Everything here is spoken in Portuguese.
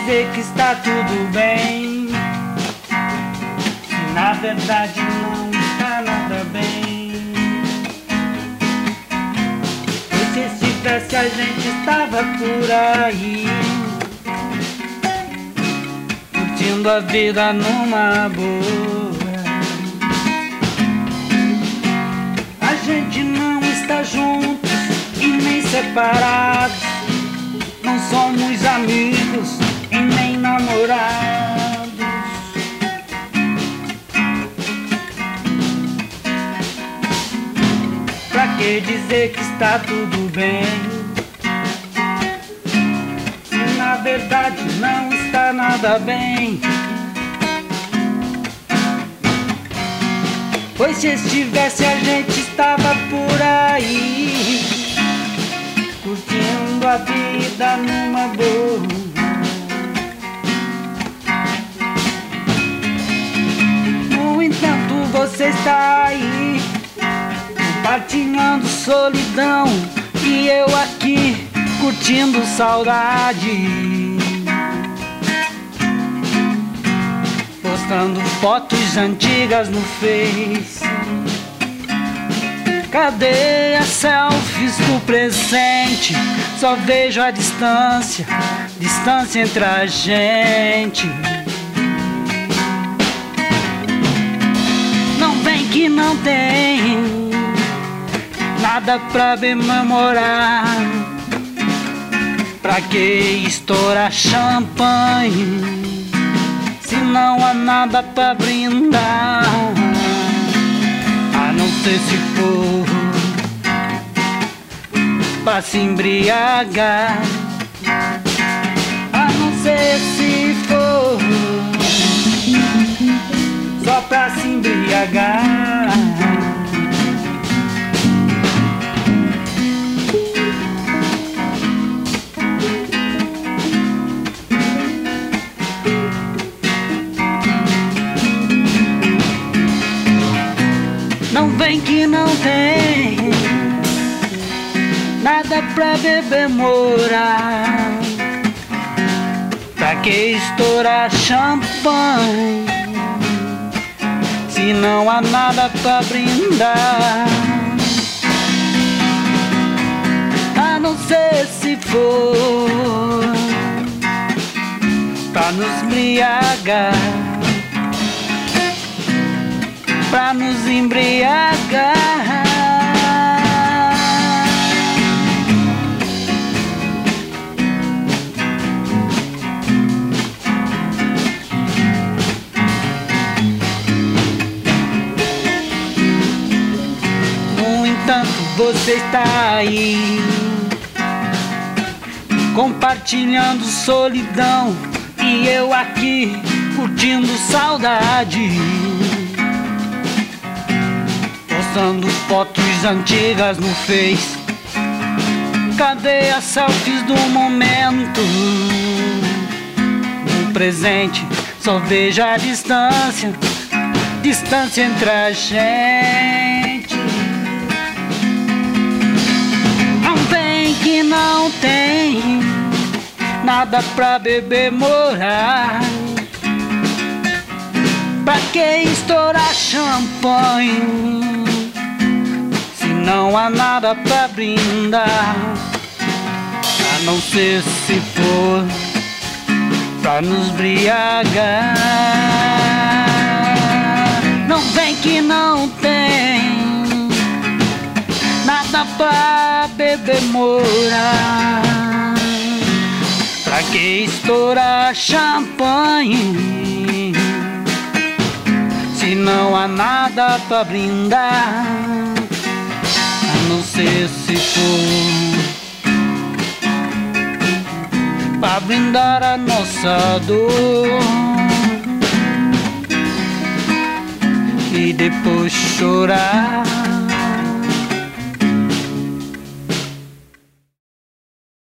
dizer que está tudo bem, se na verdade não está nada bem. E se estivesse a gente estava por aí, curtindo a vida numa boa. A gente não está juntos e nem separados, não somos amigos e nem namorados. Pra que dizer que está tudo bem, se na verdade não está nada bem? Pois se estivesse a gente estava por aí, curtindo a vida numa boa. No entanto você está aí, compartilhando solidão, e eu aqui curtindo saudade, postando fotos antigas no Face. Cadê as selfies do presente? Só vejo a distância, distância entre a gente. Não vem que não tem nada pra comemorar. Pra que estourar champanhe se não há nada pra brindar? A não ser se for pra se embriagar, a não ser se for só pra se embriagar. Não vem que não tem nada pra beber, morar. Pra que estourar champanhe se não há nada pra brindar? A não ser se for pra nos embriagar, pra nos embriagar. No entanto você está aí, compartilhando solidão, e eu aqui curtindo saudade, postando fotos antigas no Face. Cadê as selfies do momento? No presente só vejo a distância, distância entre a gente. Não vem que não tem nada pra beber, morar. Pra que estourar champanhe se não há nada pra brindar? A não ser se for pra nos embriagar. Não vem que não tem nada pra beber, morar. Pra que estourar champanhe se não há nada pra brindar? A não ser se for pra brindar a nossa dor e depois chorar.